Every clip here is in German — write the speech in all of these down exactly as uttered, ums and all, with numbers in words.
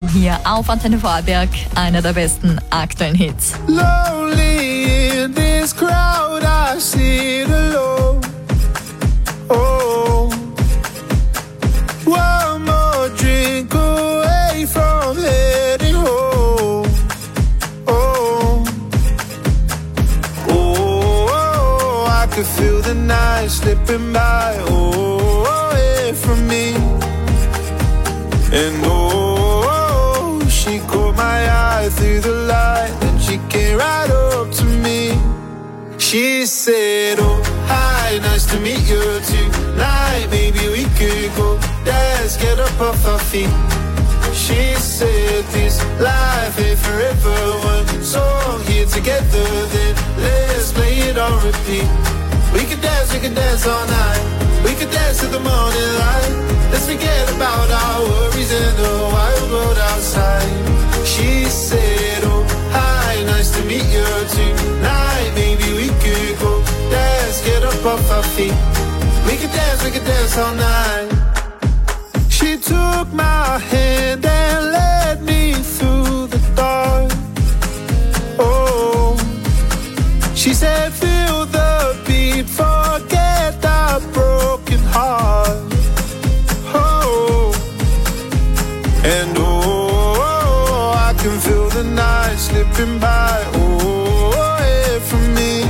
hier auf Antenne Vorarlberg, einer der besten aktuellen Hits. Lonely in this crowd, I sit alone. Oh, one more drink away from heading home. Oh, oh, I could feel the night slipping by. Oh, away from me. And oh, she caught my eye through the light, and she came right up to me. She said, oh, hi, nice to meet you tonight. Maybe we could go dance, get up off our feet. She said, this life ain't forever. One song here together, then let's play it on repeat. We could dance, we could dance all night. We could dance to the morning light. Let's forget about our worries in the wild world outside. She said, oh, hi, nice to meet you tonight. Maybe we could go dance, get up off our feet. We could dance, we could dance all night. She took my hand and led me through the dark. Oh, she said, feel the beat, forget the broken heart. Oh, and oh, I can feel the night slipping by. Oh, away from me.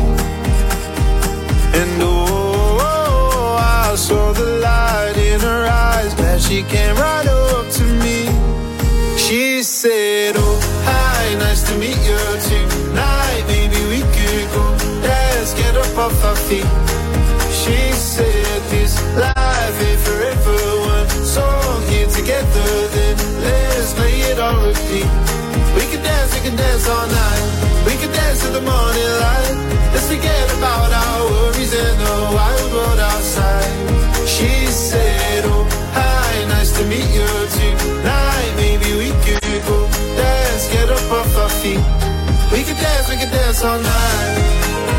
And oh, I saw the light in her eyes, glad she came right up to me. She said, oh, hi, nice to meet you tonight. Maybe we could go dance, get up off our feet. She said, this life ain't forever. One song here together, then let's play it on repeat. We can dance, we can dance all night. We can dance to the morning light. Let's forget about our worries in the wild world outside. She said, oh, hi, nice to meet you tonight. Maybe we could go dance, get up off our feet. We can dance, we can dance all night.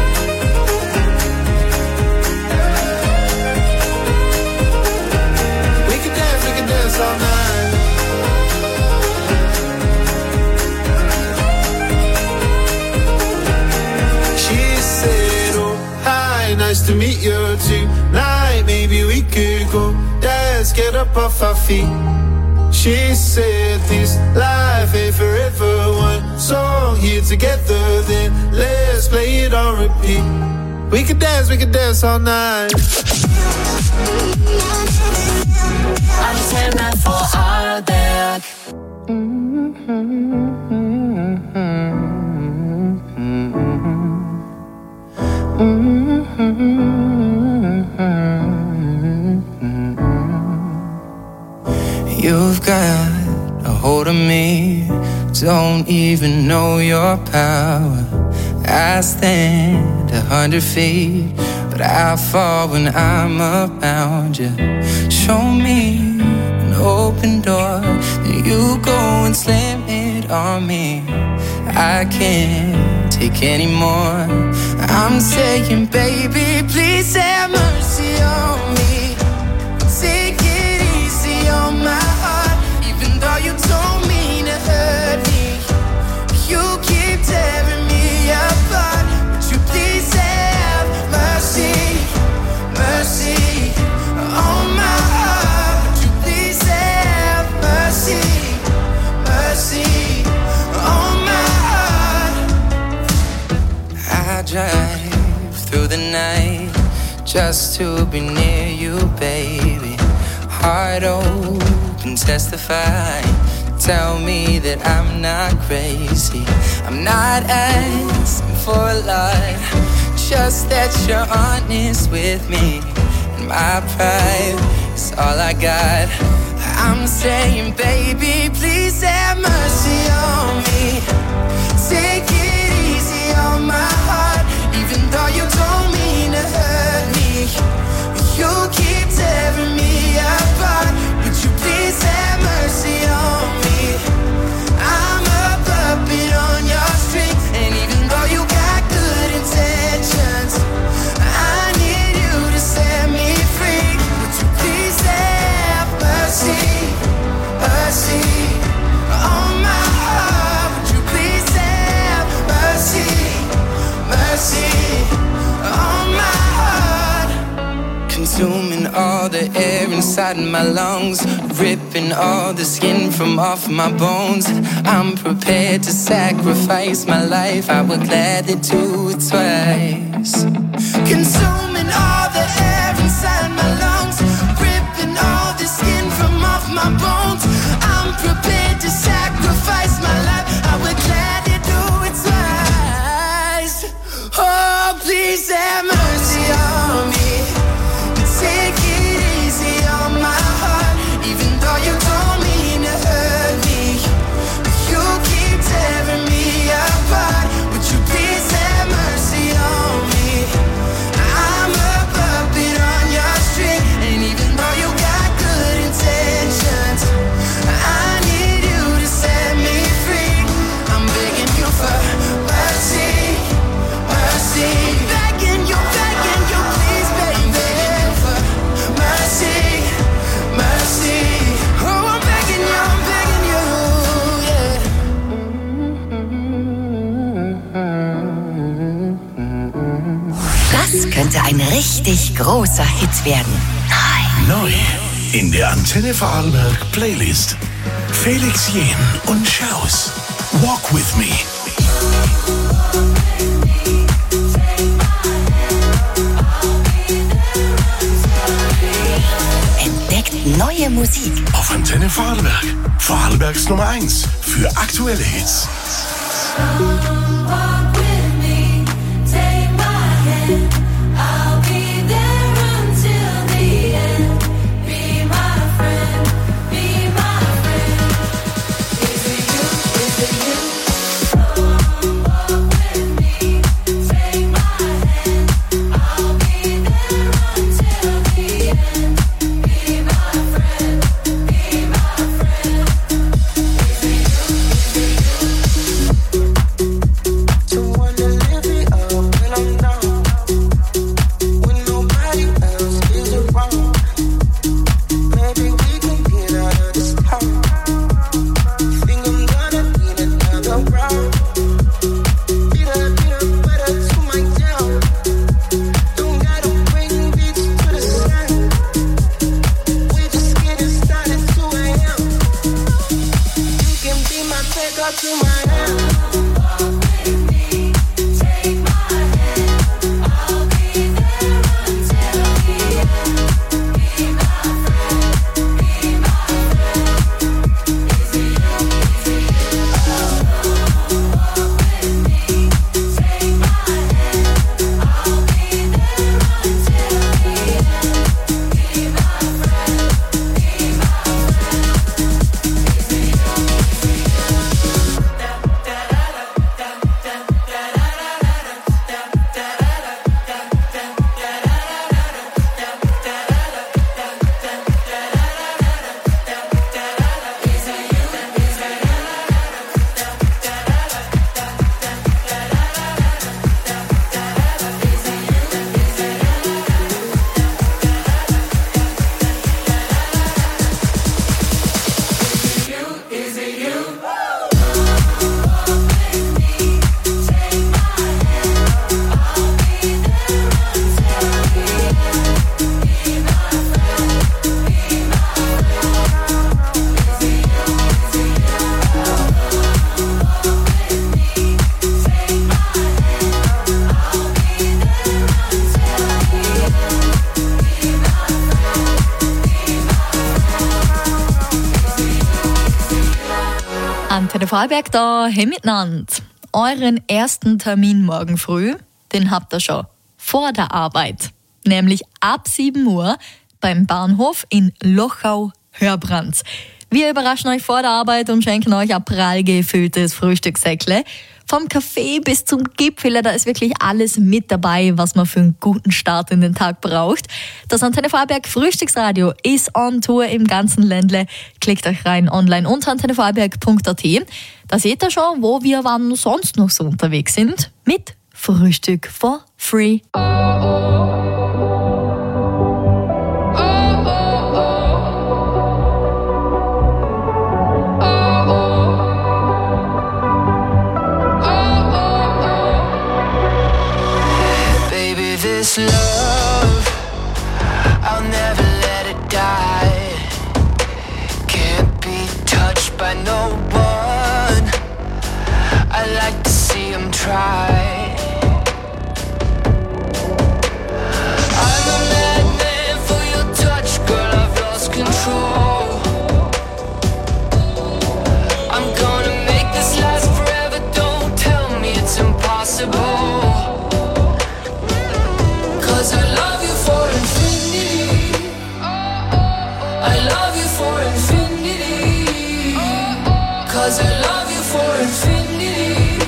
Dance all night. She said, oh, hi, nice to meet you tonight. Maybe we could go dance, get up off our feet. She said, this life ain't forever. One song here together, then let's play it on repeat. We could dance, we could dance all night. Antenne Vorarlberg. You've got a hold of me, don't even know your power. I stand a hundred feet, but I fall when I'm around you. Show me an open door, then you go and slam it on me. I can't take any more. I'm saying, baby, please have mercy on me. Take it easy on my heart, even though you don't mean to hurt me. You keep tearing me apart, would you please have mercy, mercy on my heart? Would you please have mercy, mercy on my heart? I drive through the night just to be near you, baby. Heart open, testify. Tell me that I'm not crazy. I'm not asking for a lot, just that you're honest with me. And my pride is all I got. I'm saying, baby, please have mercy on me. Take it easy on my heart, even though you don't mean to hurt me. You keep tearing me apart, would you please have mercy on me? I'm a puppet on your string, and even though you got good intentions, I need you to set me free. Would you please have mercy, mercy inside my lungs, ripping all the skin from off my bones. I'm prepared to sacrifice my life, I would gladly do it twice. Consuming all the air inside my lungs, ripping all the skin from off my bones. I'm prepared to sacrifice my life, I would gladly do it twice. Oh, please have mercy on me. Take it easy on my heart, even though you don't mean to hurt me. You keep tearing me apart, would you please have mercy on me? I'm a puppet on your string, and even though you got good intentions, I need you to set me free. I'm begging you for mercy, mercy. Begging you, begging you, please, baby. Mercy, mercy. Oh, I'm begging you, I'm begging you, yeah. Das könnte ein richtig großer Hit werden. Neu in der Antenne Vorarlberg Playlist. Felix Jähn und Schaus. Walk with me. Entdeckt neue Musik auf Antenne Vorarlberg. Vorarlbergs Nummer eins für aktuelle Hits. Antenne Vorarlberg da, hey miteinander. Euren ersten Termin morgen früh, den habt ihr schon vor der Arbeit. Nämlich ab sieben Uhr beim Bahnhof in Lochau-Hörbrands. Wir überraschen euch vor der Arbeit und schenken euch ein prall gefülltes Frühstückssäckle. Vom Kaffee bis zum Gipfel, da ist wirklich alles mit dabei, was man für einen guten Start in den Tag braucht. Das Antenne Vorarlberg Frühstücksradio ist on Tour im ganzen Ländle. Klickt euch rein online unter antenne vorarlberg punkt a t. Da seht ihr schon, wo wir wann sonst noch so unterwegs sind. Mit Frühstück for free. This love, I'll never let it die. I like to see him try. I'm a madman for your touch, girl, I've lost control. I'm gonna make this last forever, don't tell me it's impossible. Cause I love you for infinity, I love you for infinity, cause I love you for infinity,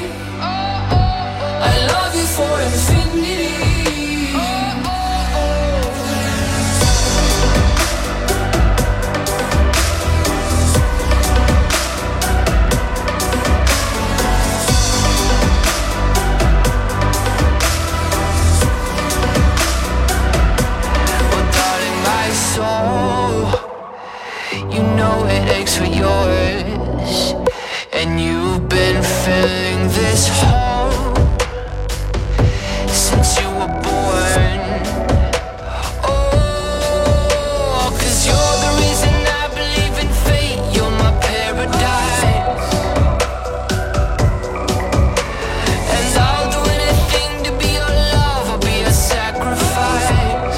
I love you for infinity. You know it aches for yours, and you've been filling this hole since you were born. Oh, cause you're the reason I believe in fate, you're my paradise. And I'll do anything to be your love or be a sacrifice.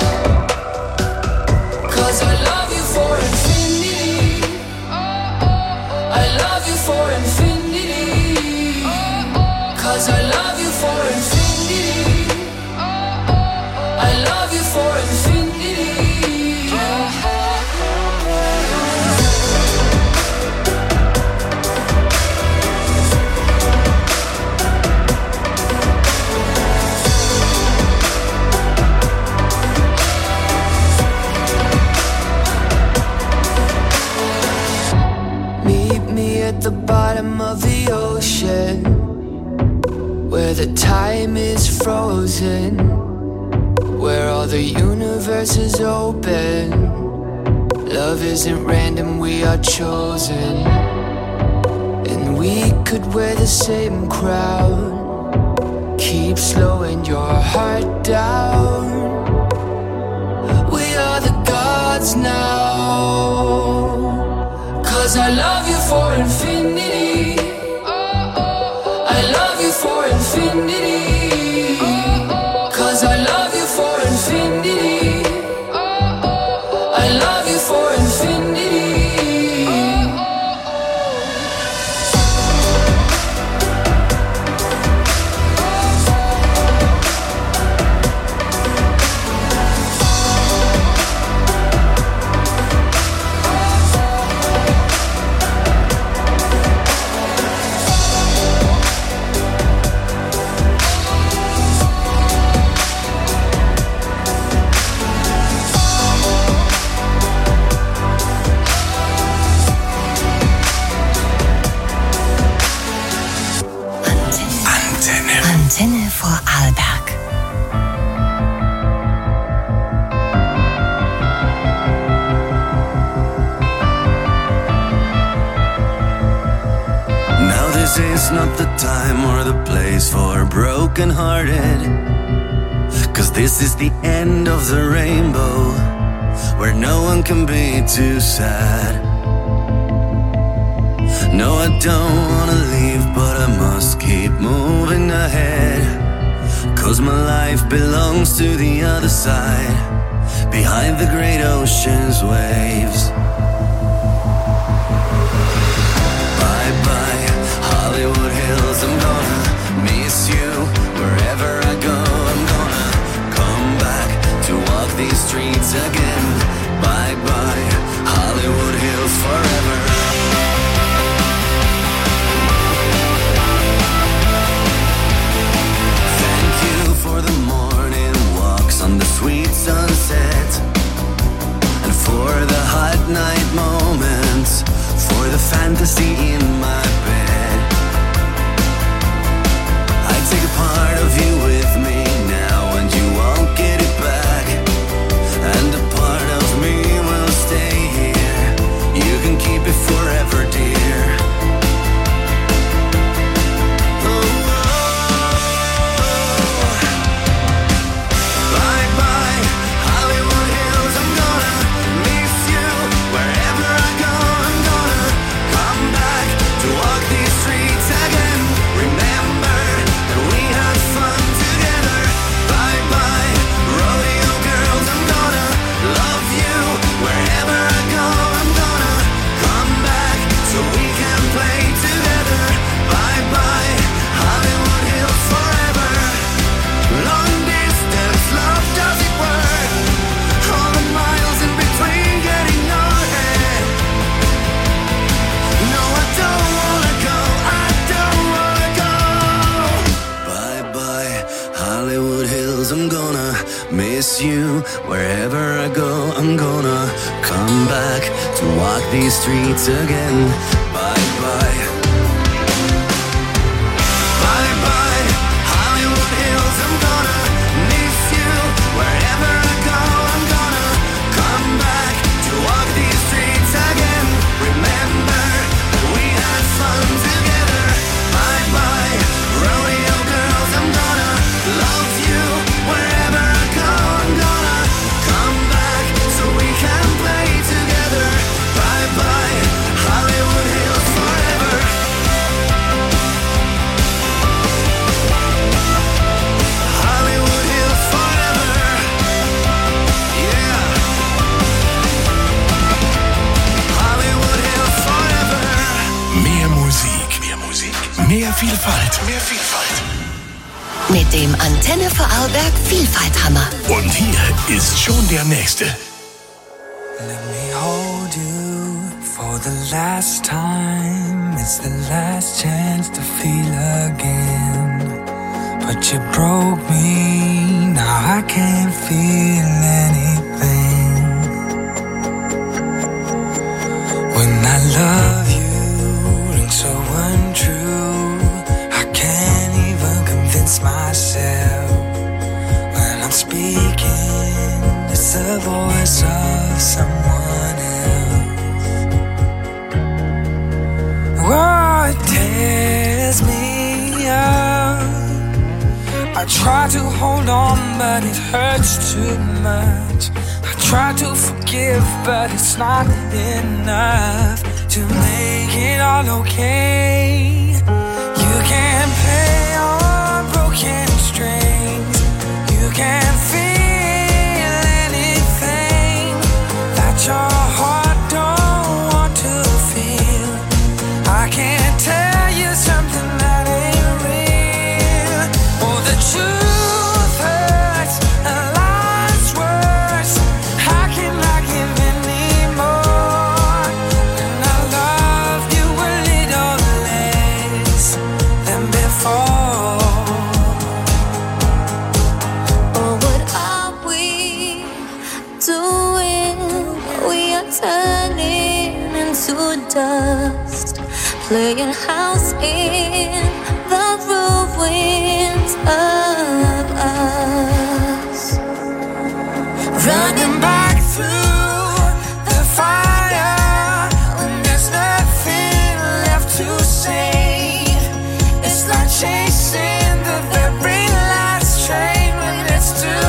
Cause I love you for infinity, I love you for infinity, cause I love you for infinity, I love you for infinity. Meet me at the bottom of the ocean, where the time is frozen, where all the universe is open. Love isn't random, we are chosen. And we could wear the same crown, keep slowing your heart down. We are the gods now. Cause I love you for infinity, I love you for infinity, cause I love you for infinity, I love you for infinity. Antenne Vorarlberg. Now this is not the time or the place for broken-hearted, cause this is the end of the rainbow, where no one can be too sad. No, I don't wanna leave, but I must keep moving ahead, cause my life belongs to the other side, behind the great ocean's waves. Bye-bye, Hollywood Hills, I'm gonna miss you wherever I go. I'm gonna come back to walk these streets again. Bye-bye, Hollywood Hills forever. For the morning walks on the sweet sunset, and for the hot night miss you. Wherever I go, I'm gonna come back to walk these streets again. Bye bye. Bye bye, Hollywood Hills, I'm gonna miss you. Wherever I go, I'm gonna come back to walk these streets again. Remember that we had fun together. Bye bye, rodeo girls, I'm gonna love you. Wherever I go, I'm gonna come back so we can play together. Bye bye, Hollywood Hills forever. Hollywood Hills forever. Yeah. Hollywood Hills forever. Mehr Musik, mehr Musik, mehr Vielfalt, mehr Vielfalt. Mit dem Antenne Vorarlberg Vielfalthammer. Und hier ist schon der nächste. Let me hold you for the last time. It's the last chance to feel again. But you broke me, now I can't feel anything. When I love you, rings so untrue. I can't even convince myself. When I'm speaking, it's the voice of someone else. Oh, it tears me up. I try to hold on, but it hurts too much. I try to forgive, but it's not enough to make it all okay. You can't play on broken strings. You can't feel anything that your heart don't want to feel. I can't tell you something that ain't real. Oh, the truth hurts and life's worse. How can I give anymore when I love you a little less than before? Oh, what are we doing? We are turning into dust, playing house in the ruins of us. Running back through the fire when there's nothing left to say. It's like chasing the very last train when it's too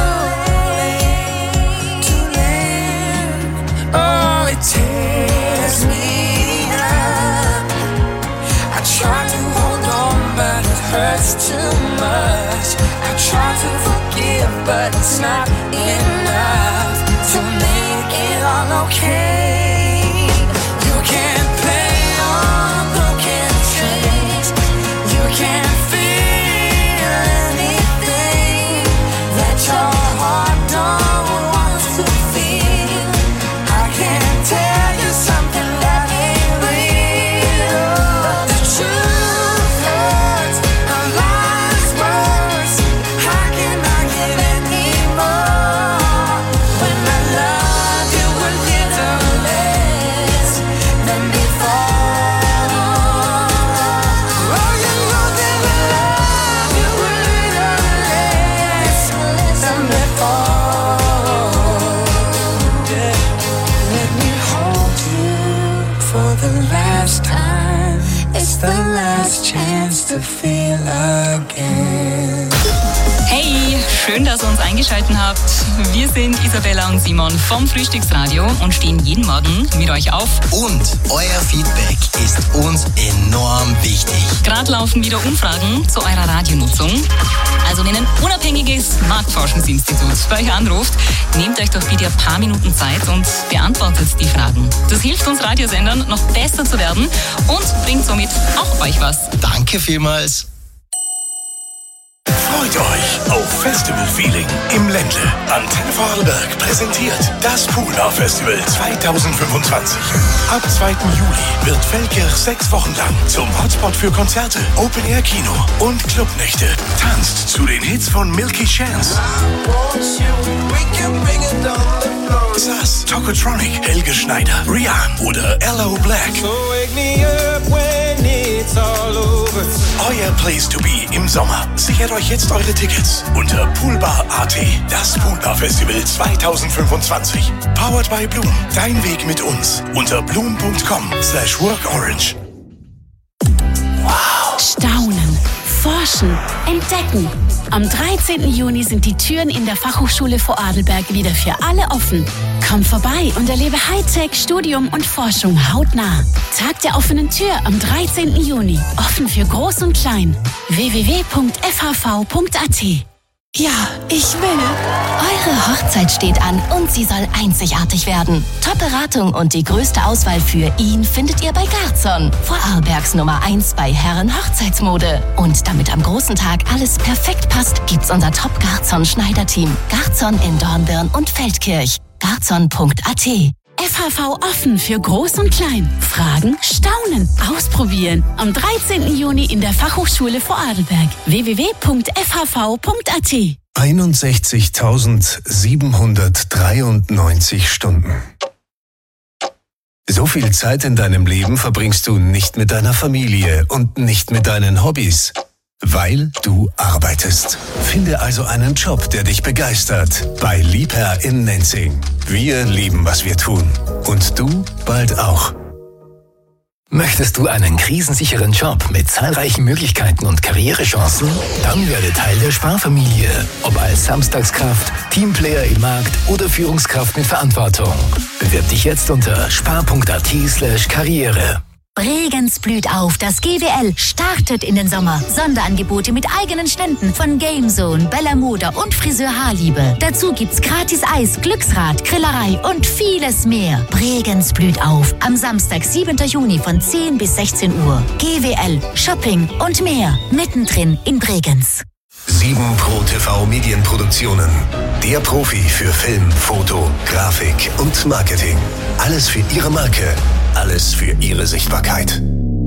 late, too late. Oh, it tears me up. I try to hold on, but it hurts too much. I try to forgive, but it's not enough to make it all okay. You can't play on broken strings. You can't feel anything that your heart don't want to feel. I can't tell you something that ain't real. But the truth hurts and life's worse. How can I give anymore when I love you a little less than before? Oh, you know that I love you a little less than before. Yeah. Let me hold you for the last time. It's the last chance to feel again. Hey, schön, dass ihr uns eingeschaltet habt. Wir sind Isabella und Simon vom Frühstücksradio und stehen jeden Morgen mit euch auf. Und euer Feedback ist uns enorm wichtig. Gerade laufen wieder Umfragen zu eurer Radionutzung. Also wenn ein unabhängiges Marktforschungsinstitut bei euch anruft, nehmt euch doch bitte ein paar Minuten Zeit und beantwortet die Fragen. Das hilft uns Radiosendern noch besser zu werden und bringt somit auch euch was. Danke vielmals. Freut euch auf Festival Feeling im Ländle. Antenne Vorarlberg präsentiert das Poolbar Festival zweitausendfünfundzwanzig. Ab zweiten Juli wird Feldkirch sechs Wochen lang zum Hotspot für Konzerte, Open-Air-Kino und Clubnächte. Tanzt zu den Hits von Milky Chance, Sass, Tokotronic, Helge Schneider, Rihanna oder L O Black. So wake me up when it's all over. Euer Place to be im Sommer. Sichert euch jetzt eure Tickets unter poolbar punkt a t. Das Poolbar Festival zweitausendfünfundzwanzig. Powered by Bloom. Dein Weg mit uns unter bloom punkt com slash workorange. Wow. Staunen, forschen, entdecken. Am dreizehnten Juni sind die Türen in der Fachhochschule Vorarlberg wieder für alle offen. Komm vorbei und erlebe Hightech, Studium und Forschung hautnah. Tag der offenen Tür am dreizehnten Juni. Offen für Groß und Klein. w w w punkt f h v punkt a t. Ja, ich will. Eure Hochzeit steht an und sie soll einzigartig werden. Top-Beratung und die größte Auswahl für ihn findet ihr bei Garzon. Vorarlbergs Nummer eins bei Herren-Hochzeitsmode. Und damit am großen Tag alles perfekt passt, gibt's unser Top-Garzon-Schneiderteam. Garzon in Dornbirn und Feldkirch. garzon punkt a t. F H V offen für Groß und Klein. Fragen, staunen, ausprobieren. Am dreizehnten Juni in der Fachhochschule Vorarlberg. w w w punkt f h v punkt a t. einundsechzigtausendsiebenhundertdreiundneunzig Stunden. So viel Zeit in deinem Leben verbringst du nicht mit deiner Familie und nicht mit deinen Hobbys. Weil du arbeitest. Finde also einen Job, der dich begeistert. Bei Liebherr in Nenzing. Wir lieben, was wir tun. Und du bald auch. Möchtest du einen krisensicheren Job mit zahlreichen Möglichkeiten und Karrierechancen? Dann werde Teil der Sparfamilie. Ob als Samstagskraft, Teamplayer im Markt oder Führungskraft mit Verantwortung. Bewirb dich jetzt unter spar punkt a t slash karriere. Bregenz blüht auf. Das G W L startet in den Sommer. Sonderangebote mit eigenen Ständen von Gamezone, Bella Moda und Friseur Haarliebe. Dazu gibt's gratis Eis, Glücksrad, Grillerei und vieles mehr. Bregenz blüht auf. Am Samstag, siebten Juni von zehn bis sechzehn Uhr. G W L, Shopping und mehr. Mittendrin in Bregenz. sieben Pro T V Medienproduktionen. Der Profi für Film, Foto, Grafik und Marketing. Alles für Ihre Marke. Alles für Ihre Sichtbarkeit.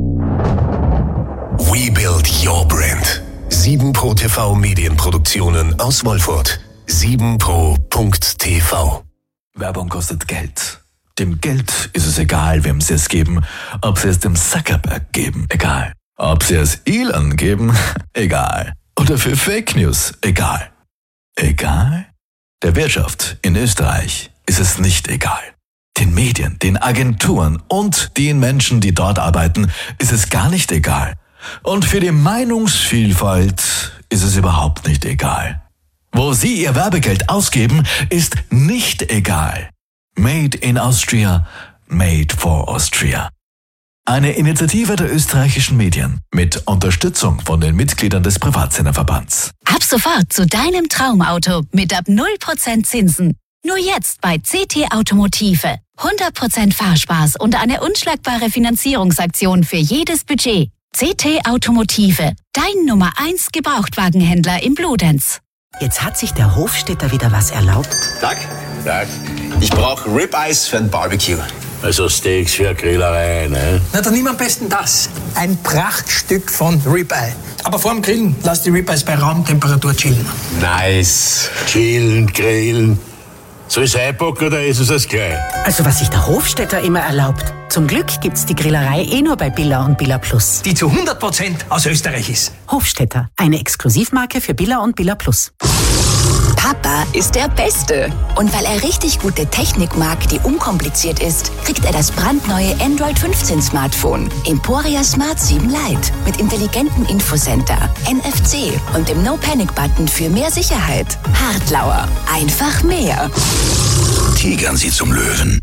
We build your brand. sieben Pro T V Medienproduktionen aus Wolfurt. sieben pro punkt t v. Werbung kostet Geld. Dem Geld ist es egal, wem sie es geben. Ob sie es dem Zuckerberg geben, egal. Ob sie es Elon geben, egal. Oder für Fake News, egal. Egal? Der Wirtschaft in Österreich ist es nicht egal. Den Medien, den Agenturen und den Menschen, die dort arbeiten, ist es gar nicht egal. Und für die Meinungsvielfalt ist es überhaupt nicht egal. Wo sie ihr Werbegeld ausgeben, ist nicht egal. Made in Austria, made for Austria. Eine Initiative der österreichischen Medien mit Unterstützung von den Mitgliedern des Privatsenderverbands. Ab sofort zu deinem Traumauto mit ab null Prozent Zinsen. Nur jetzt bei C T Automotive. hundert Prozent Fahrspaß und eine unschlagbare Finanzierungsaktion für jedes Budget. C T Automotive, dein Nummer eins Gebrauchtwagenhändler in Bludenz. Jetzt hat sich der Hofstädter wieder was erlaubt. Tag. Tag. Ich brauche Ribeyes für ein Barbecue. Also Steaks für eine Grillerei, ne? Na, dann nimm am besten das. Ein Prachtstück von Ribeye. Aber vor dem Grillen lass die Ribeyes bei Raumtemperatur chillen. Nice. Chillen, grillen. Soll ich es einpacken oder ist es das gleich? Also was sich der Hofstädter immer erlaubt. Zum Glück gibt's die Grillerei eh nur bei Billa und Billa Plus. Die zu hundert Prozent aus Österreich ist. Hofstädter, eine Exklusivmarke für Billa und Billa Plus. Papa ist der Beste. Und weil er richtig gute Technik mag, die unkompliziert ist, kriegt er das brandneue Android fünfzehn Smartphone Emporia Smart sieben Lite mit intelligentem Infocenter, N F C und dem No-Panic-Button für mehr Sicherheit. Hartlauer. Einfach mehr. Tigern Sie zum Löwen.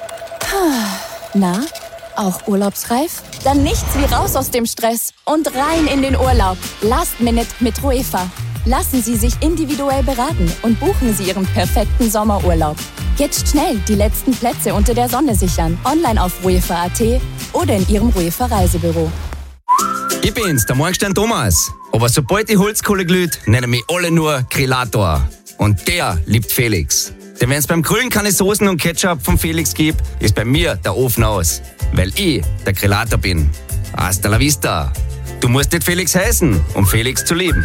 Na, auch urlaubsreif? Dann nichts wie raus aus dem Stress und rein in den Urlaub. Last Minute mit Ruefa. Lassen Sie sich individuell beraten und buchen Sie Ihren perfekten Sommerurlaub. Jetzt schnell die letzten Plätze unter der Sonne sichern. Online auf ruefa punkt at oder in Ihrem Ruefa Reisebüro. Ich bin's, der Morgenstern Thomas. Aber sobald die Holzkohle glüht, nennen mich alle nur Grillator. Und der liebt Felix. Denn wenn es beim Grillen keine Soßen und Ketchup von Felix gibt, ist bei mir der Ofen aus. Weil ich der Grillator bin. Hasta la vista. Du musst nicht Felix heißen, um Felix zu lieben.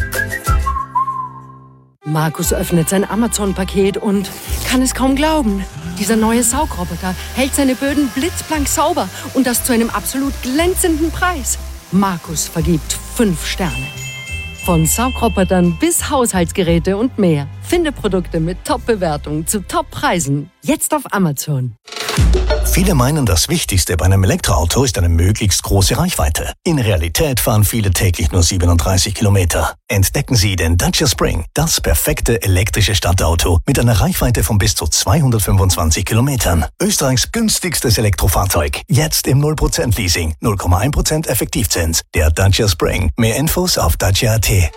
Markus öffnet sein Amazon-Paket und kann es kaum glauben. Dieser neue Saugroboter hält seine Böden blitzblank sauber und das zu einem absolut glänzenden Preis. Markus vergibt fünf Sterne. Von Saugrobotern bis Haushaltsgeräte und mehr. Finde Produkte mit Top-Bewertungen zu Top-Preisen. Jetzt auf Amazon. Viele meinen, das Wichtigste bei einem Elektroauto ist eine möglichst große Reichweite. In Realität fahren viele täglich nur siebenunddreißig Kilometer. Entdecken Sie den Dacia Spring, das perfekte elektrische Stadtauto mit einer Reichweite von bis zu zweihundertfünfundzwanzig Kilometern. Österreichs günstigstes Elektrofahrzeug. Jetzt im null Prozent Leasing, null Komma eins Prozent Effektivzins. Der Dacia Spring. Mehr Infos auf dacia punkt a t.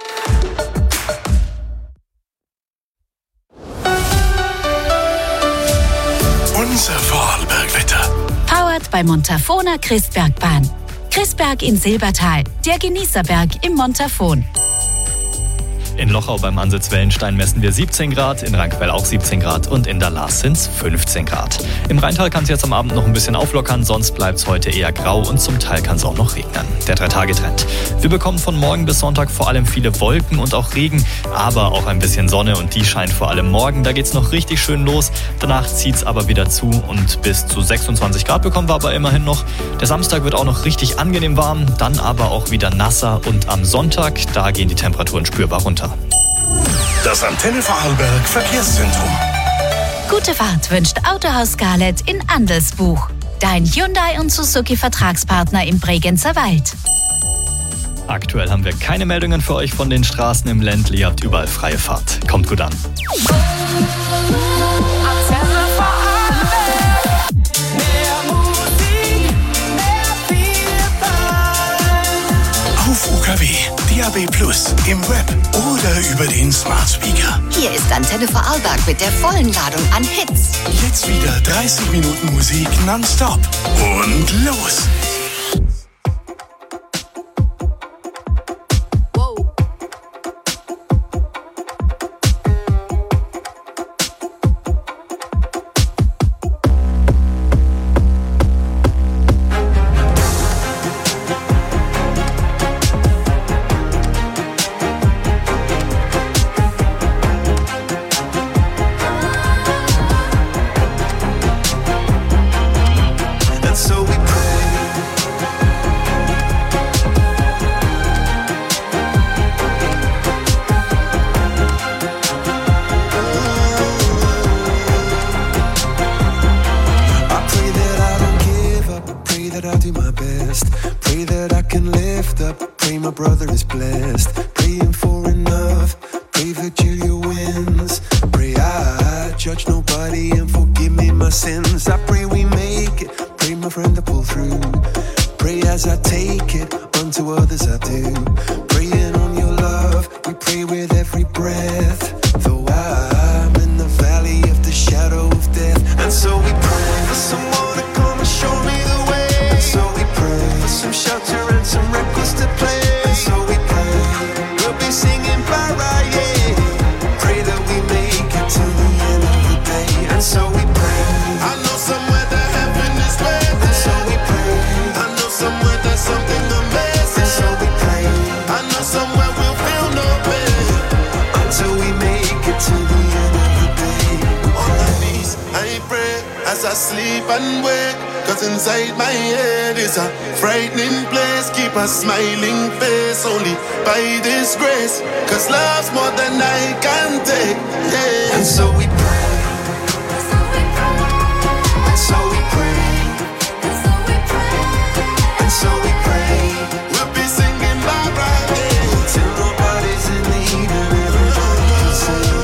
Unser Vorarlbergwetter. Powered bei Montafona Christbergbahn. Christberg in Silbertal, der Genießerberg im Montafon. In Lochau beim Ansitz Wellenstein messen wir siebzehn Grad, in Rheinquell auch siebzehn Grad und in der Lars sind es fünfzehn Grad. Im Rheintal kann es jetzt am Abend noch ein bisschen auflockern, sonst bleibt es heute eher grau und zum Teil kann es auch noch regnen. Der Drei-Tage-Trend. Wir bekommen von morgen bis Sonntag vor allem viele Wolken und auch Regen, aber auch ein bisschen Sonne und die scheint vor allem morgen. Da geht es noch richtig schön los. Danach zieht es aber wieder zu und bis zu sechsundzwanzig Grad bekommen wir aber immerhin noch. Der Samstag wird auch noch richtig angenehm warm, dann aber auch wieder nasser und am Sonntag, da gehen die Temperaturen spürbar runter. Das Antenne Vorarlberg Verkehrszentrum. Gute Fahrt wünscht Autohaus Scarlett in Andelsbuch. Dein Hyundai und Suzuki Vertragspartner im Bregenzer Wald. Aktuell haben wir keine Meldungen für euch von den Straßen im Ländle. Ihr habt überall freie Fahrt. Kommt gut an. Auf U K W, D A B Plus, im Web oder über den Smart Speaker. Hier ist Antenne Vorarlberg mit der vollen Ladung an Hits. Jetzt wieder dreißig Minuten Musik nonstop. Und los! Smiling face only by this grace, cause love's more than I can take, yeah. And so we pray, and so we pray, and so we pray, we'll be singing bye bye, yeah, till nobody's in need and everybody can sing.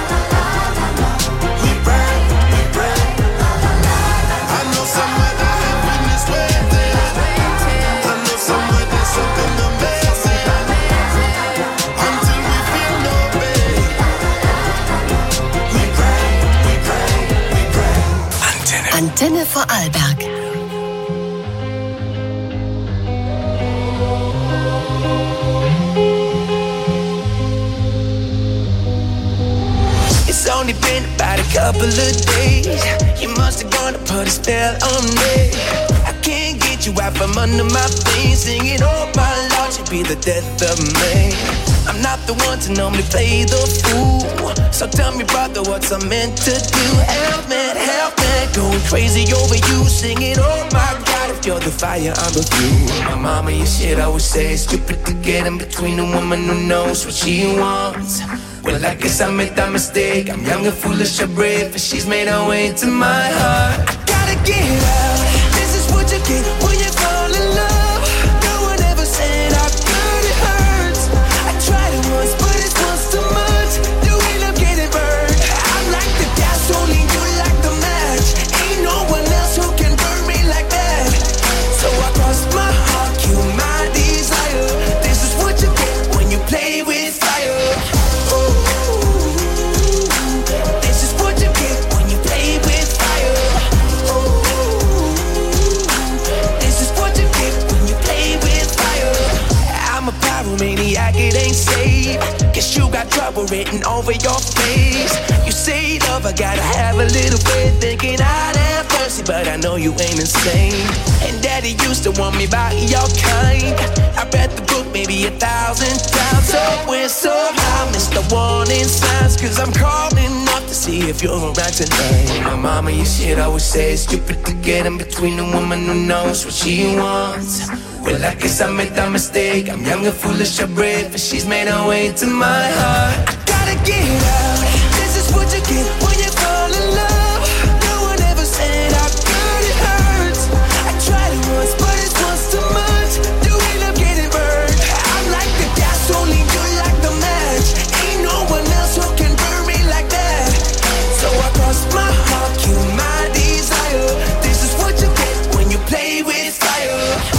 Somewhere that Antenne Vorarlberg. It's only been about a couple of days. You must have gone to put a spell on me. I can't get you out from under my feet. Singing, oh my Lord, you'd be the death of me. I'm not the one to normally play the fool. So tell me, brother, what's I meant to do? Help me, help me, going crazy over you. Singing, oh my God, if you're the fire, I'm the fuel. My mama, you shit, I would say it's stupid to get in between a woman who knows what she wants. Well, I guess I made that mistake. I'm young and foolish and brave, but she's made her way into my heart. I gotta get out. This is what you get when you fall in love. No one ever said how good it hurts. I tried it once, but it's once too much. You end up getting burned. I'm like the gasoline, you like the match. Ain't no one else who can burn me like that. So I crossed my heart, you my desire. This is what you get when you play with fire. Maniac, it ain't safe. Guess you got trouble written over your face. You say love, I gotta have a little faith. Thinking I'd have mercy, but I know you ain't insane. And daddy used to want me by your kind. I read the book maybe a thousand times. So we're so high, missed the warning signs. Cause I'm calling up to see if you're around tonight. My mama, you shit, I would say it's stupid to get in between a woman who knows what she wants. Well, I guess I made that mistake. I'm young and foolish and brave, but she's made her way to my heart. I gotta get out. This is what you get when you fall in love. No one ever said how good it hurts. I tried it once, but it's once too much. You end up getting burned. I'm like the gasoline, you like the match. Ain't no one else who can burn me like that. So I crossed my heart, you my desire. This is what you get when you play with fire.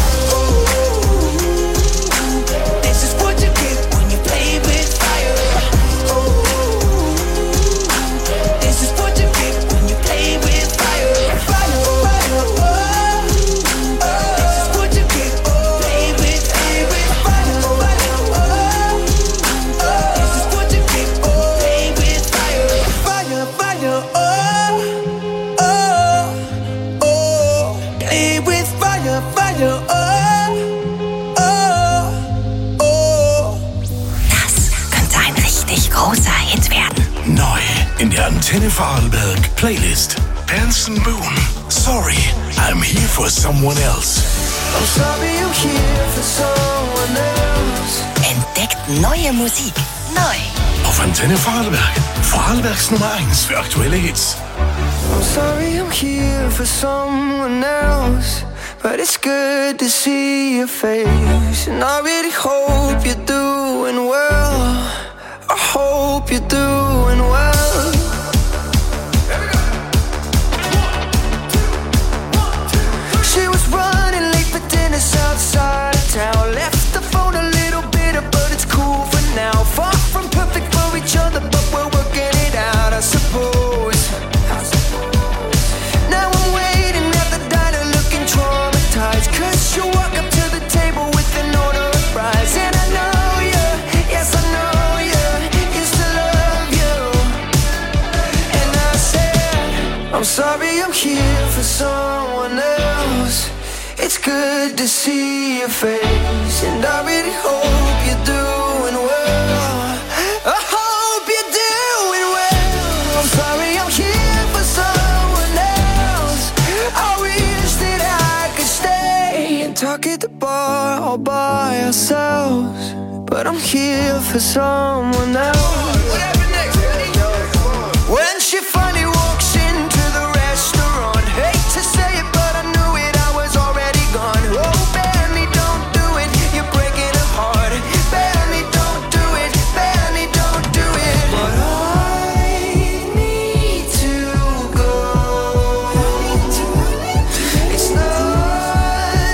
Antenne Vorarlberg Playlist. Benson Boone. Sorry, I'm here for someone else. I'm sorry I'm here for someone else. Entdeckt neue Musik. Neu. Auf Antenne Vorarlberg. Vorarlbergs Nummer eins für aktuelle Hits. I'm sorry I'm here for someone else. But it's good to see your face. And I really hope you're doing well. I hope you're doing well. She was running late for dinner outside of town. Left the phone a little bitter, but it's cool for now. Far from perfect for each other, but we're working it out, I suppose. Now I'm waiting at the diner looking traumatized. Cause you walk up to the table with an order of fries. And I know you, yes I know you, used to love you. And I said, I'm sorry I'm here for someone else. It's good to see your face. And I really hope you're doing well. I hope you're doing well. I'm sorry I'm here for someone else. I wish that I could stay and talk at the bar all by ourselves. But I'm here for someone else. When she finally walks into the restaurant, hate to say it, but I knew it, I was already gone. Oh, Benny, don't do it, you're breaking her heart. Benny, don't do it, Benny, don't do it. But I need to go. It's not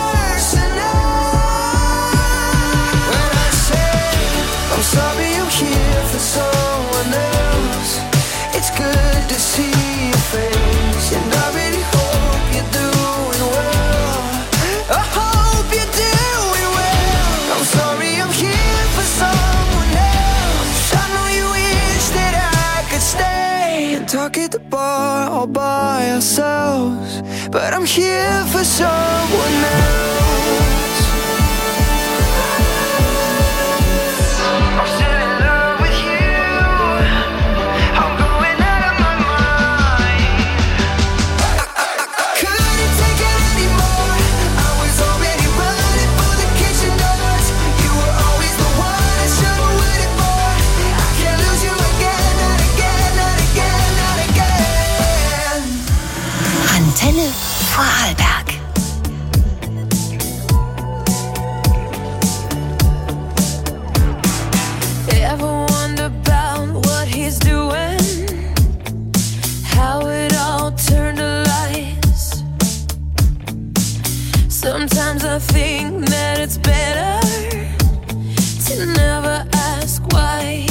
personal. When I say I'm sorry I'm here talk at the bar all by ourselves, but I'm here for someone else. I'm still in love with you. I'm going out of my mind. I, I, I couldn't take it anymore. I was already running for the kitchen doors. You were always the one I should have waited for. I can't lose you again, not again, not again, not again. Antenne Vorarlberg. Ever wonder about what he's doing? How it all turned to lies. Sometimes I think that it's better to never ask why.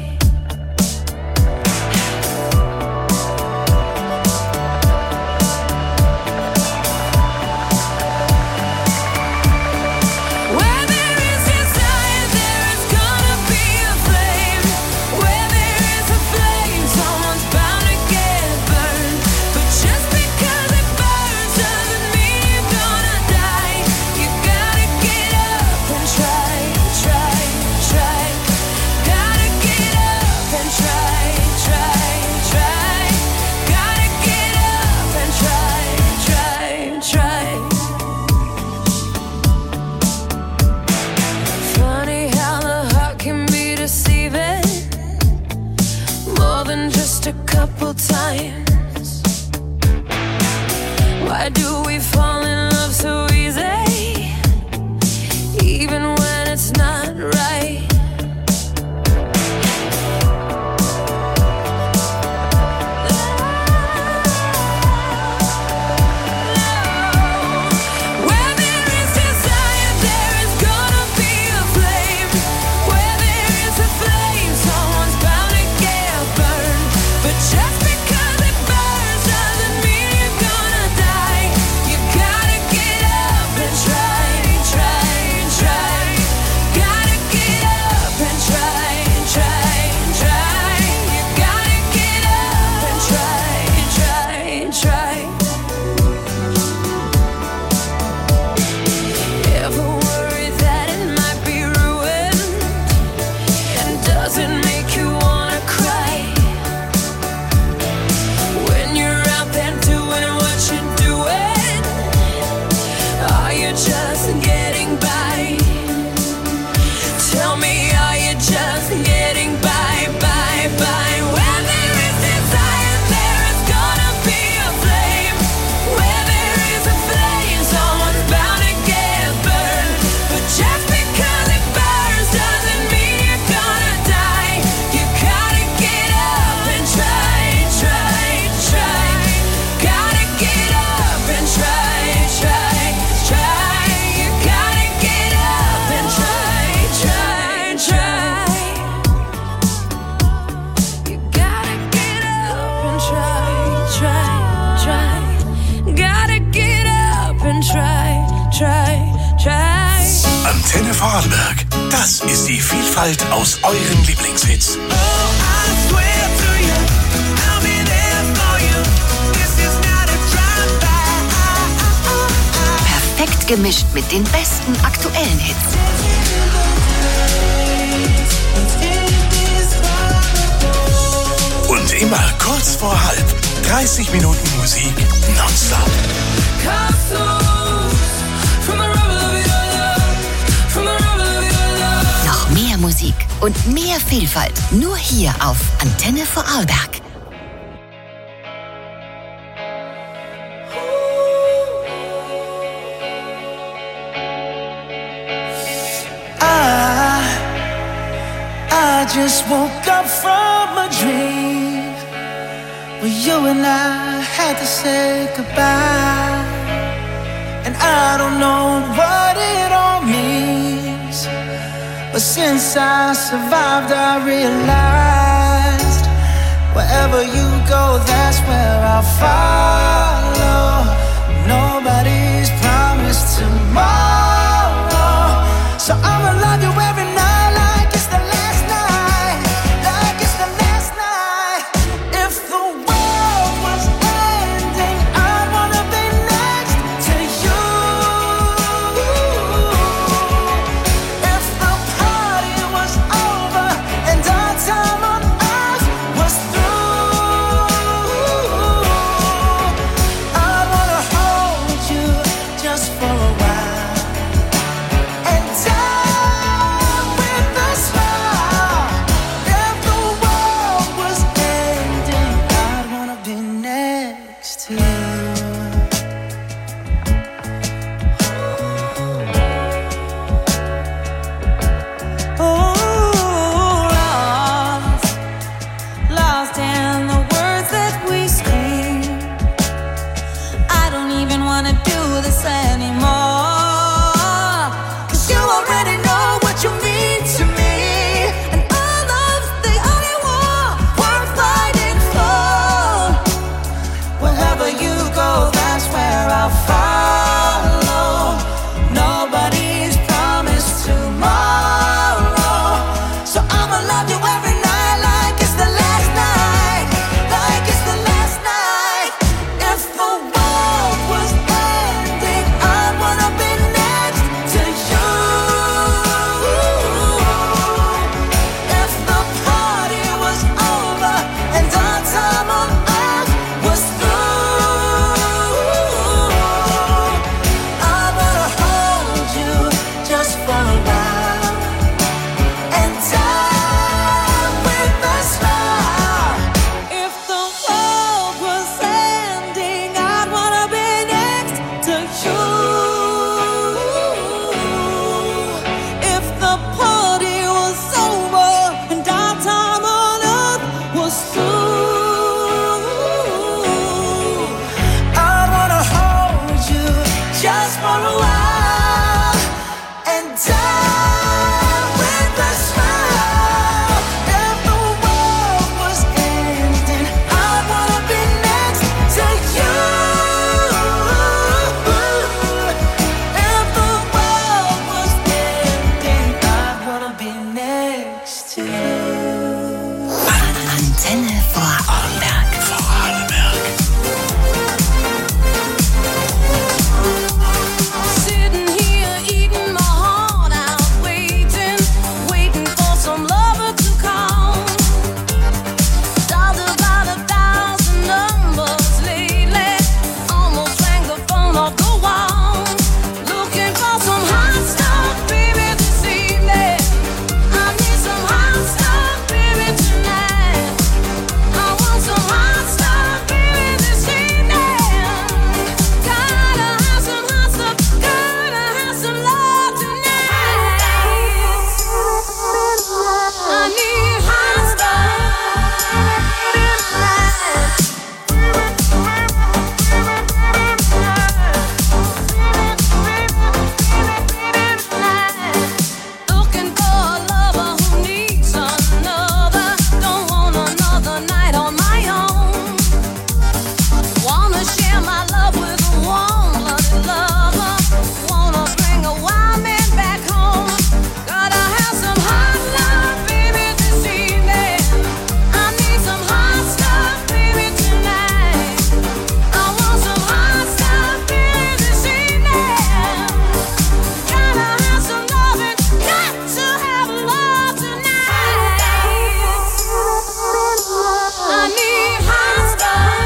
Where there is desire, there is gonna be a flame. Where there is a flame, someone's bound to get burned. But just because it burns doesn't mean you're gonna die. You gotta get up and try, try, try. Gotta get up and try, try, try. Gotta get up and try, try, try. Funny how the heart can be deceiving, more than just a couple times. Why do we fall in love so easy, even when it's not right? Where there is desire, there is gonna be a flame. Where there is a flame, someone's bound to get burned. But just because it burns doesn't mean you're gonna die. You gotta get up and try, try, try. Gotta get up and try, try, try. You gotta get up and try, try, try. Ever worried that it might be ruined? And does it make you wanna cry? When you're out there doing what you're doing, are you just getting by? Tell me, are you just getting by, by, by? Where there is desire, there is gonna be a flame. Where there is a flame, someone's bound to get burned. But just because it burns doesn't mean you're gonna die. You gotta get up and try, try, try. Gotta get up and try, try, try. You gotta get up and try, try, try. You gotta get up and try, try, try. Gotta get up and try, try, try. Antenne Vorarlberg. Das ist die Vielfalt aus euren Lieblingshits. Perfekt gemischt mit den besten aktuellen Hits. Und immer kurz vor halb. dreißig Minuten Musik nonstop. Noch mehr Musik und mehr Vielfalt. Nur hier auf Antenne Vorarlberg. I, I just woke up from a dream where you and I had to say goodbye. And I don't know what it all means, but since I survived I realized wherever you go, that's where I'll follow. Nobody's promised tomorrow, so I'ma love you every night like it's the last night, like it's the last night. If the world Antenne Vorarlberg. Vorarlberg. Sitting here eating my heart out, waiting, waiting for some lover to come. Dialed about a thousand numbers lately, almost rang the phone off the wall. Looking for some hot stuff, baby, this evening. I need some hot stuff, baby, tonight. I want some hot stuff, baby, this evening. Gotta have some hot stuff, gotta have some love tonight. I need hot stuff. Looking for a lover who needs another. Don't want another night on my own. Wanna share my love with a warm-blooded lover. Wanna bring a wild man back home. Gotta have some hot love, baby, this evening. I need some hot stuff, baby, tonight. I want some hot stuff, baby, this evening. Gotta have some loving, got to have love tonight. I need hot stuff.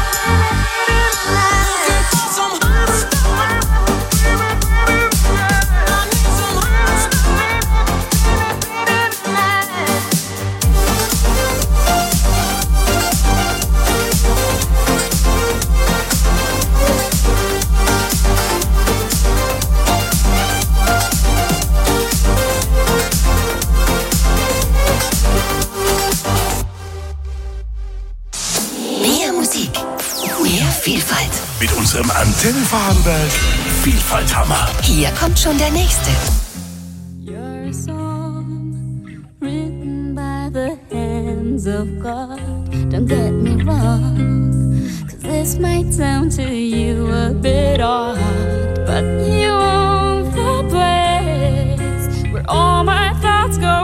Looking for some hot stuff. I need some hot Mehr Musik, mehr Vielfalt. Mit unserem Antenne Vorarlberg Vielfalthammer. Hier kommt schon der nächste. Your song, written by the hands of God. Don't get me wrong, 'cause this might sound to you a bit odd, but you own the place where all my thoughts go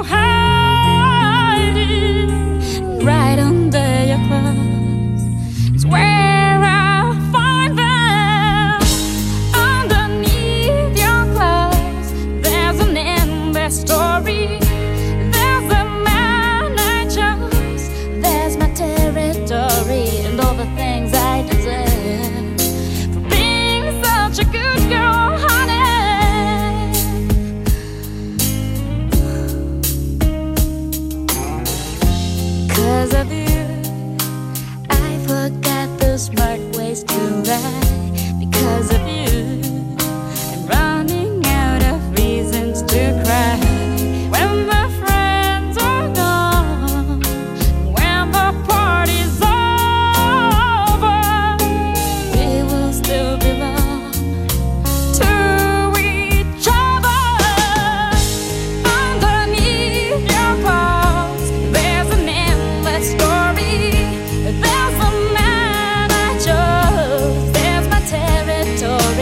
hiding. Right under your clothes is where I find them. Underneath your clothes, there's an endless story. There's a man I chose. There's my territory and all the things I deserve for being such a good girl, honey. 'Cause of you, I forgot the smart ways to lie. Because of you, I'm running out of reasons to cry. When the friends are gone, when the party's over, we will still belong to each other. Underneath your clothes, there's an endless story. There's a man I chose. There's my territory.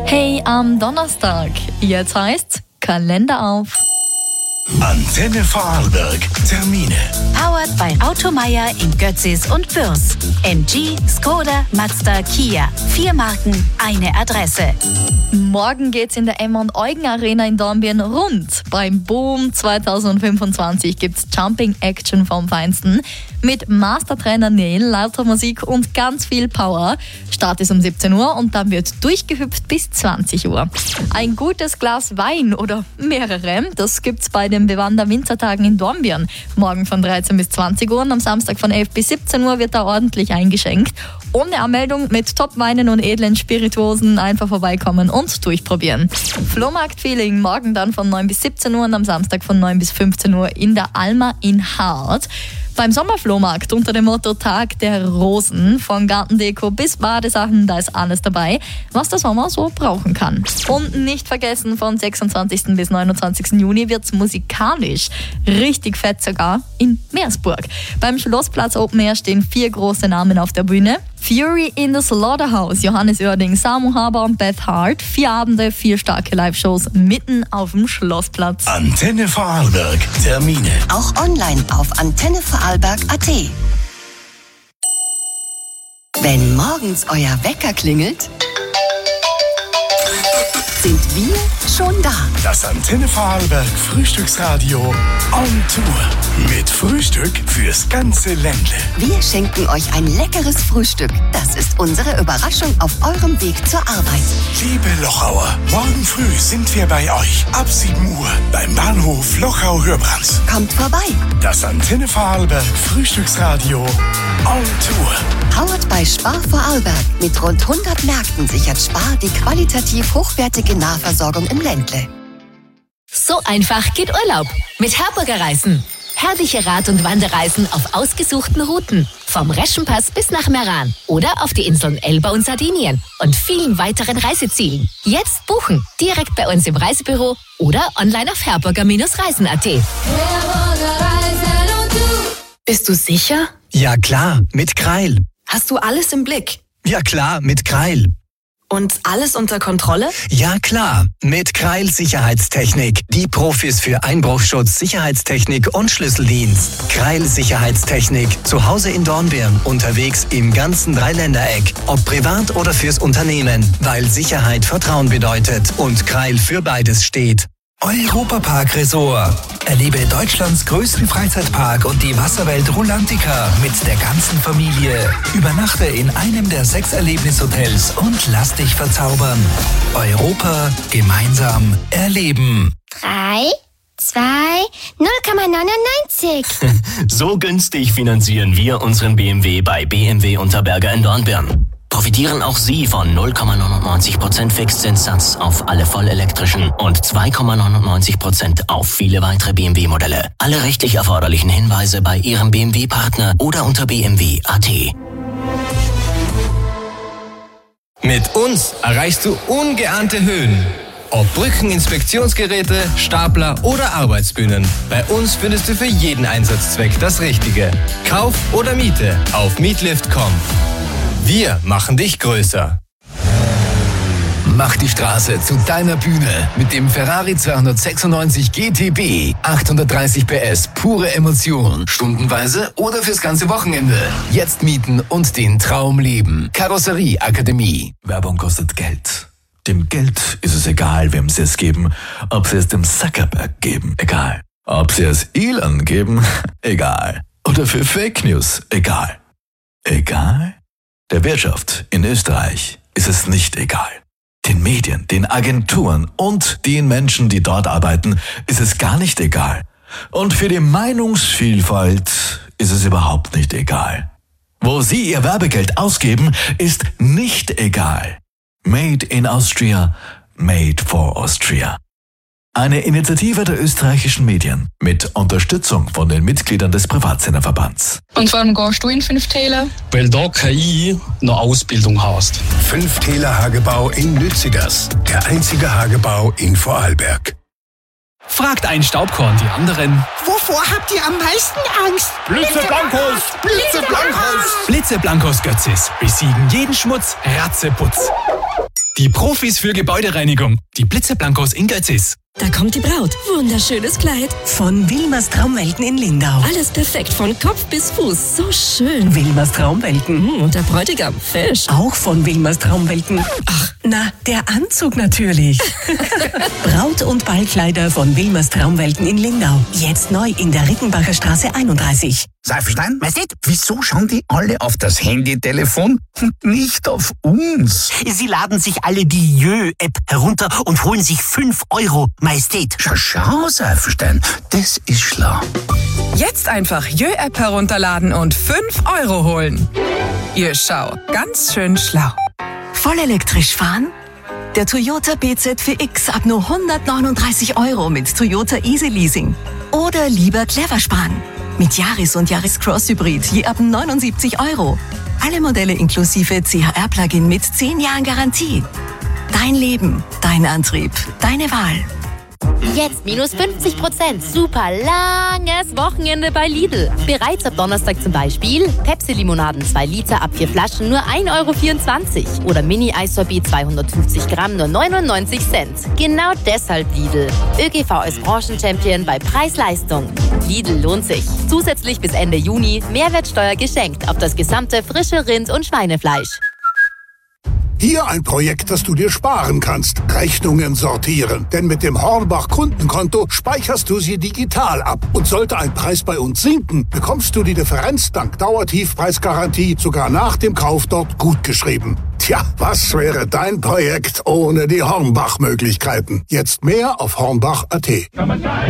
Hey, am Donnerstag. Jetzt heißt's Kalender auf. Antenne Vorarlberg. Termine. Powered by Automeier in Götzis und Bürs. M G, Skoda, Mazda, Kia. Vier Marken, eine Adresse. Morgen geht's in der Emma und Eugen Arena in Dornbirn rund. Beim Boom zwanzig fünfundzwanzig gibt's Jumping Action vom Feinsten mit Mastertrainer Neil, lauter Musik und ganz viel Power. Start ist um siebzehn Uhr und dann wird durchgehüpft bis zwanzig Uhr. Ein gutes Glas Wein oder mehrere, das gibt's bei den Bewander Winzertagen in Dornbirn. Morgen von dreizehn bis zwanzig Uhr und am Samstag von elf bis siebzehn Uhr wird da ordentlich eingeschenkt. Ohne Anmeldung mit Top-Weinen und edlen Spirituosen einfach vorbeikommen und durchprobieren. Flohmarkt-Feeling morgen dann von neun bis siebzehn Uhr und am Samstag von neun bis fünfzehn Uhr in der Alma in Hart. Beim Sommerflohmarkt unter dem Motto Tag der Rosen, von Gartendeko bis Badesachen, da ist alles dabei, was der Sommer so brauchen kann. Und nicht vergessen, von sechsundzwanzigsten bis neunundzwanzigsten Juni wird's musikalisch. Richtig fett sogar in Meersburg. Beim Schlossplatz Open Air stehen vier große Namen auf der Bühne. Fury in the Slaughterhouse, Johannes Oerding, Samu Haber und Beth Hart. Vier Abende, vier starke Live-Shows mitten auf dem Schlossplatz. Antenne Vorarlberg. Termine. Auch online auf antenne vorarlberg punkt at. Wenn morgens euer Wecker klingelt, sind wir schon da. Das Antenne Vorarlberg Frühstücksradio on Tour. Mit Frühstück fürs ganze Ländle. Wir schenken euch ein leckeres Frühstück. Das ist unsere Überraschung auf eurem Weg zur Arbeit. Liebe Lochauer, morgen früh sind wir bei euch. Ab sieben Uhr beim Bahnhof Lochau-Hörbrand. Kommt vorbei. Das Antenne Vorarlberg Frühstücksradio on Tour. Powered by Spar Vorarlberg. Mit rund hundert Märkten sichert Spar die qualitativ hochwertige Nahversorgung im Ländle. So einfach geht Urlaub mit Herburger Reisen. Herrliche Rad- und Wanderreisen auf ausgesuchten Routen. Vom Reschenpass bis nach Meran oder auf die Inseln Elba und Sardinien und vielen weiteren Reisezielen. Jetzt buchen, direkt bei uns im Reisebüro oder online auf herburger Reisen punkt at. Bist du sicher? Ja klar, mit Kreil. Hast du alles im Blick? Ja klar, mit Kreil. Und alles unter Kontrolle? Ja klar, mit Kreil Sicherheitstechnik. Die Profis für Einbruchschutz, Sicherheitstechnik und Schlüsseldienst. Kreil Sicherheitstechnik. Zu Hause in Dornbirn, unterwegs im ganzen Dreiländereck. Ob privat oder fürs Unternehmen. Weil Sicherheit Vertrauen bedeutet und Kreil für beides steht. Europapark Resort. Erlebe Deutschlands größten Freizeitpark und die Wasserwelt Rulantica mit der ganzen Familie. Übernachte in einem der sechs Erlebnishotels und lass dich verzaubern. Europa gemeinsam erleben. Drei, zwei, null Komma neunundneunzig. So günstig finanzieren wir unseren B M W bei B M W Unterberger in Dornbirn. Profitieren auch Sie von null Komma neunundneunzig Prozent Fixzinssatz auf alle vollelektrischen und zwei Komma neunundneunzig Prozent auf viele weitere B M W-Modelle. Alle rechtlich erforderlichen Hinweise bei Ihrem B M W-Partner oder unter b m w punkt a t. Mit uns erreichst du ungeahnte Höhen. Ob Brückeninspektionsgeräte, Stapler oder Arbeitsbühnen. Bei uns findest du für jeden Einsatzzweck das Richtige. Kauf oder Miete auf meetlift punkt com. Wir machen dich größer. Mach die Straße zu deiner Bühne mit dem Ferrari zweihundertsechsundneunzig G T B. achthundertdreißig P S, pure Emotion. Stundenweise oder fürs ganze Wochenende. Jetzt mieten und den Traum leben. Karosserie Akademie. Werbung kostet Geld. Dem Geld ist es egal, wem sie es geben. Ob sie es dem Zuckerberg geben, egal. Ob sie es Elon geben, egal. Oder für Fake News, egal. Egal? Der Wirtschaft in Österreich ist es nicht egal. Den Medien, den Agenturen und den Menschen, die dort arbeiten, ist es gar nicht egal. Und für die Meinungsvielfalt ist es überhaupt nicht egal. Wo sie ihr Werbegeld ausgeben, ist nicht egal. Made in Austria, made for Austria. Eine Initiative der österreichischen Medien mit Unterstützung von den Mitgliedern des Privatsenderverbands. Und warum gehst du in Fünftäler? Weil da K I noch Ausbildung hast. Fünftäler Hagebau in Lützigers. Der einzige Hagebau in Vorarlberg. Fragt ein Staubkorn die anderen. Wovor habt ihr am meisten Angst? Blitzeblankos! Blitzeblankos! Blitzeblankos Götzis besiegen jeden Schmutz, Ratzeputz. Die Profis für Gebäudereinigung. Die Blitzeblankos in Götzis. Da kommt die Braut. Wunderschönes Kleid. Von Wilmers Traumwelten in Lindau. Alles perfekt, von Kopf bis Fuß. So schön. Wilmers Traumwelten. Und der Bräutigam, fesch. Auch von Wilmers Traumwelten. Ach, na, der Anzug natürlich. Braut- und Ballkleider von Wilmers Traumwelten in Lindau. Jetzt neu in der Rickenbacher Straße einunddreißig. Seifenstein, Majestät, wieso schauen die alle auf das Handy-Telefon und nicht auf uns? Sie laden sich alle die Jö-App herunter und holen sich fünf Euro, Majestät. Schau, schau, Seifenstein, das ist schlau. Jetzt einfach Jö-App herunterladen und fünf Euro holen. Ihr schau, ganz schön schlau. Vollelektrisch fahren? Der Toyota B Z vier X ab nur hundertneununddreißig Euro mit Toyota Easy Leasing. Oder lieber clever sparen. Mit Yaris und Yaris Cross Hybrid je ab neunundsiebzig Euro. Alle Modelle inklusive C H R-Plugin mit zehn Jahren Garantie. Dein Leben, dein Antrieb, deine Wahl. Jetzt minus fünfzig Prozent. Super langes Wochenende bei Lidl. Bereits ab Donnerstag zum Beispiel Pepsi-Limonaden zwei Liter ab vier Flaschen nur ein Euro vierundzwanzig. Oder Mini-Eissorbet zweihundertfünfzig Gramm nur neunundneunzig Cent. Genau deshalb Lidl. ÖGV als Branchenchampion bei Preis-Leistung. Lidl lohnt sich. Zusätzlich bis Ende Juni Mehrwertsteuer geschenkt auf das gesamte frische Rind- und Schweinefleisch. Hier ein Projekt, das du dir sparen kannst. Rechnungen sortieren. Denn mit dem Hornbach Kundenkonto speicherst du sie digital ab. Und sollte ein Preis bei uns sinken, bekommst du die Differenz dank Dauertiefpreisgarantie sogar nach dem Kauf dort gutgeschrieben. Tja, was wäre dein Projekt ohne die Hornbach-Möglichkeiten? Jetzt mehr auf hornbach punkt at.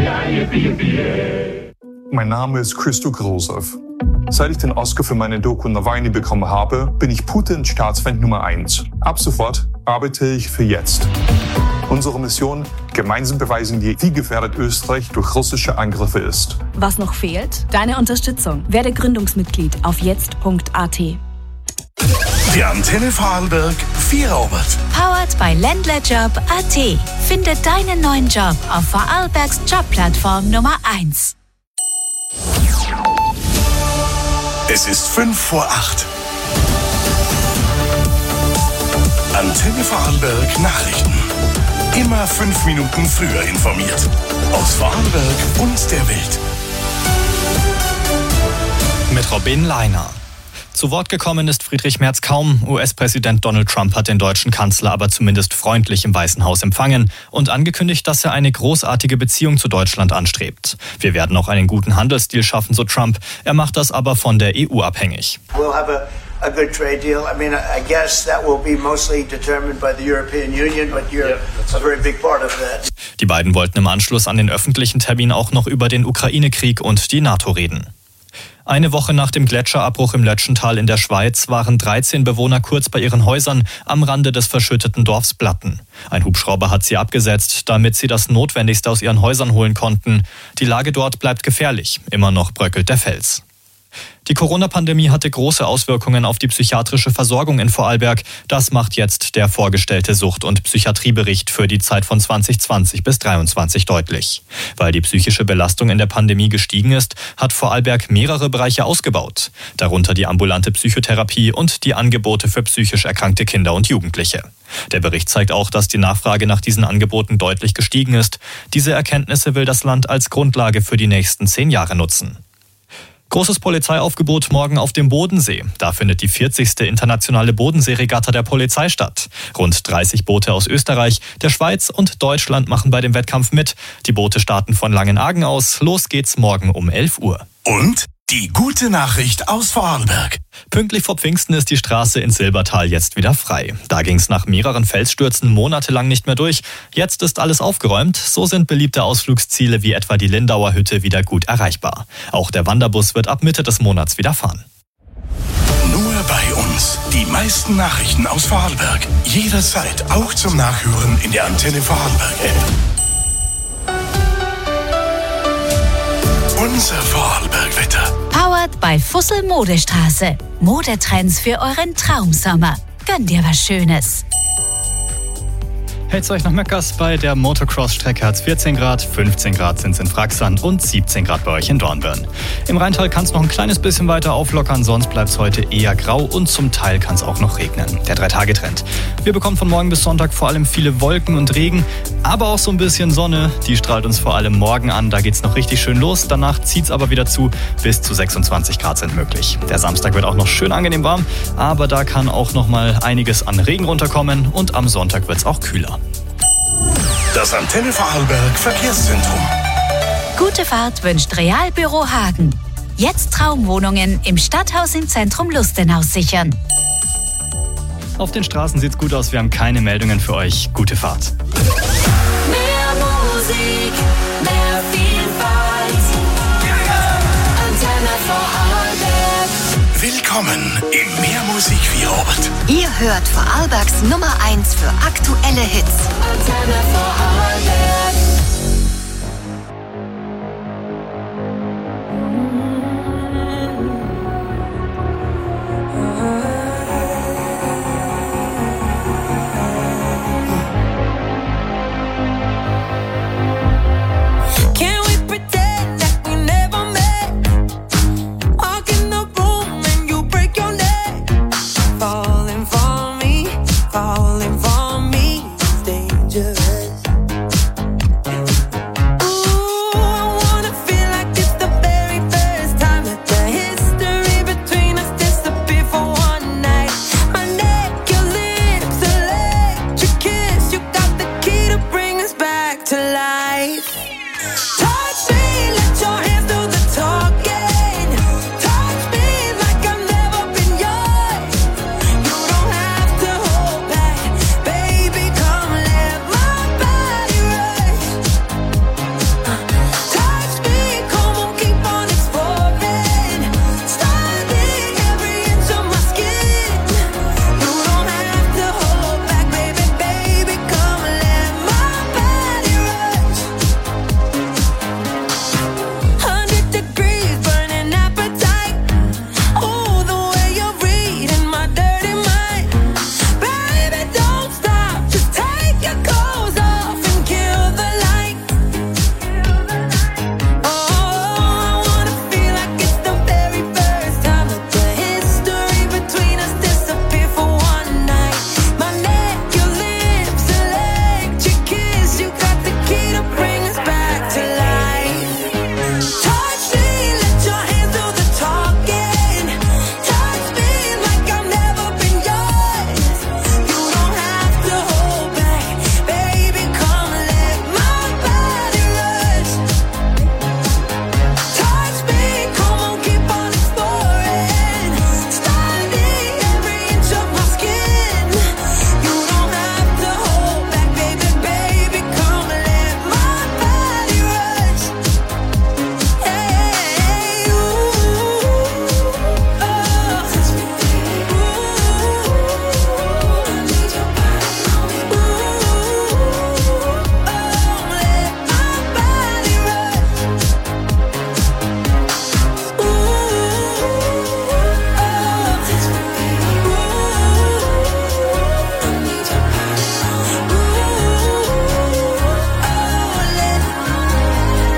Mein Name ist Christo Grosow. Seit ich den Oscar für meine Doku Nawalny bekommen habe, bin ich Putins Staatsfeind Nummer eins. Ab sofort arbeite ich für Jetzt. Unsere Mission: gemeinsam beweisen wir, wie gefährdet Österreich durch russische Angriffe ist. Was noch fehlt? Deine Unterstützung. Werde Gründungsmitglied auf jetzt punkt at. Der Antenne Vorarlberg Vierobert. Powered by Ländlerjob punkt at. Finde deinen neuen Job auf Vorarlbergs Jobplattform Nummer eins. Es ist fünf vor acht. Antenne Vorarlberg Nachrichten. Immer fünf Minuten früher informiert. Aus Vorarlberg und der Welt. Mit Robin Leiner. Zu Wort gekommen ist Friedrich Merz kaum. U S-Präsident Donald Trump hat den deutschen Kanzler aber zumindest freundlich im Weißen Haus empfangen und angekündigt, dass er eine großartige Beziehung zu Deutschland anstrebt. Wir werden auch einen guten Handelsdeal schaffen, so Trump. Er macht das aber von der E U abhängig. We'll have a, a good trade deal. I mean, I guess that will be mostly determined by the European Union, but you're a very big part of that. Die beiden wollten im Anschluss an den öffentlichen Termin auch noch über den Ukraine-Krieg und die NATO reden. Eine Woche nach dem Gletscherabbruch im Lötschental in der Schweiz waren dreizehn Bewohner kurz bei ihren Häusern am Rande des verschütteten Dorfs Blatten. Ein Hubschrauber hat sie abgesetzt, damit sie das Notwendigste aus ihren Häusern holen konnten. Die Lage dort bleibt gefährlich. Immer noch bröckelt der Fels. Die Corona-Pandemie hatte große Auswirkungen auf die psychiatrische Versorgung in Vorarlberg. Das macht jetzt der vorgestellte Sucht- und Psychiatriebericht für die Zeit von zwanzig zwanzig bis dreiundzwanzig deutlich. Weil die psychische Belastung in der Pandemie gestiegen ist, hat Vorarlberg mehrere Bereiche ausgebaut. Darunter die ambulante Psychotherapie und die Angebote für psychisch erkrankte Kinder und Jugendliche. Der Bericht zeigt auch, dass die Nachfrage nach diesen Angeboten deutlich gestiegen ist. Diese Erkenntnisse will das Land als Grundlage für die nächsten zehn Jahre nutzen. Großes Polizeiaufgebot morgen auf dem Bodensee. Da findet die vierzigste internationale Bodenseeregatta der Polizei statt. Rund dreißig Boote aus Österreich, der Schweiz und Deutschland machen bei dem Wettkampf mit. Die Boote starten von Langenargen aus. Los geht's morgen um elf Uhr. Und die gute Nachricht aus Vorarlberg. Pünktlich vor Pfingsten ist die Straße ins Silbertal jetzt wieder frei. Da ging's nach mehreren Felsstürzen monatelang nicht mehr durch. Jetzt ist alles aufgeräumt. So sind beliebte Ausflugsziele wie etwa die Lindauer Hütte wieder gut erreichbar. Auch der Wanderbus wird ab Mitte des Monats wieder fahren. Nur bei uns. Die meisten Nachrichten aus Vorarlberg. Jederzeit auch zum Nachhören in der Antenne Vorarlberg-App. Unser Vorarlberg-Wetter. Powered by Fussel Modestraße. Modetrends für euren Traumsommer. Gönn dir was Schönes. Hält's euch nach Möckers, bei der Motocross-Strecke hat's vierzehn Grad, fünfzehn Grad sind's in Fraxern und siebzehn Grad bei euch in Dornbirn. Im Rheintal kann's noch ein kleines bisschen weiter auflockern, sonst bleibt's heute eher grau und zum Teil kann's auch noch regnen. Der Drei-Tage-Trend. Wir bekommen von morgen bis Sonntag vor allem viele Wolken und Regen, aber auch so ein bisschen Sonne. Die strahlt uns vor allem morgen an, da geht's noch richtig schön los. Danach zieht's aber wieder zu, bis zu sechsundzwanzig Grad sind möglich. Der Samstag wird auch noch schön angenehm warm, aber da kann auch noch mal einiges an Regen runterkommen und am Sonntag wird's auch kühler. Das Antenne Vorarlberg Verkehrszentrum. Gute Fahrt wünscht Realbüro Hagen. Jetzt Traumwohnungen im Stadthaus im Zentrum Lustenau sichern. Auf den Straßen sieht's gut aus, wir haben keine Meldungen für euch. Gute Fahrt. Mehr Musik, mehr Vielfalt. Antenne Vorarlberg. Willkommen im Mehrmusik-Vierort. Ihr hört Vorarlbergs Nummer eins für aktuelle Hits. Antenne Vorarlberg. To life.